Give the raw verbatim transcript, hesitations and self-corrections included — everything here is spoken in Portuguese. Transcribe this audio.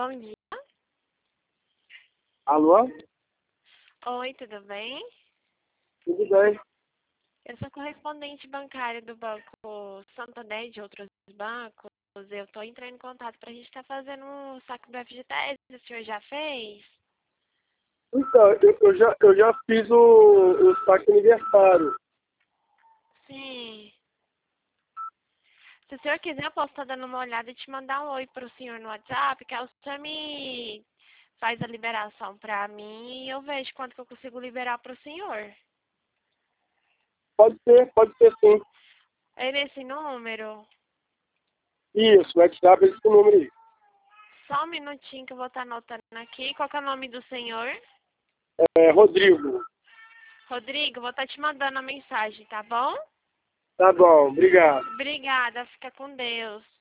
Bom dia. Alô? Oi, tudo bem? Tudo bem? Eu sou correspondente bancária do Banco Santander e de outros bancos. Eu estou entrando em contato para a gente estar fazendo um saque do F G T S. O senhor já fez? Então, eu, eu já, eu já fiz o, o saque aniversário. Sim. Se o senhor quiser, eu posso estar dando uma olhada e te mandar um oi para o senhor no WhatsApp, que aí o senhor me faz a liberação para mim e eu vejo quanto que eu consigo liberar para o senhor. Pode ser, pode ser sim. É nesse número? Isso, o WhatsApp é esse número aí. Só um minutinho que eu vou estar anotando aqui. Qual que é o nome do senhor? É, Rodrigo. Rodrigo, vou estar te mandando a mensagem, tá bom? Tá bom, obrigado. Obrigada, fica com Deus.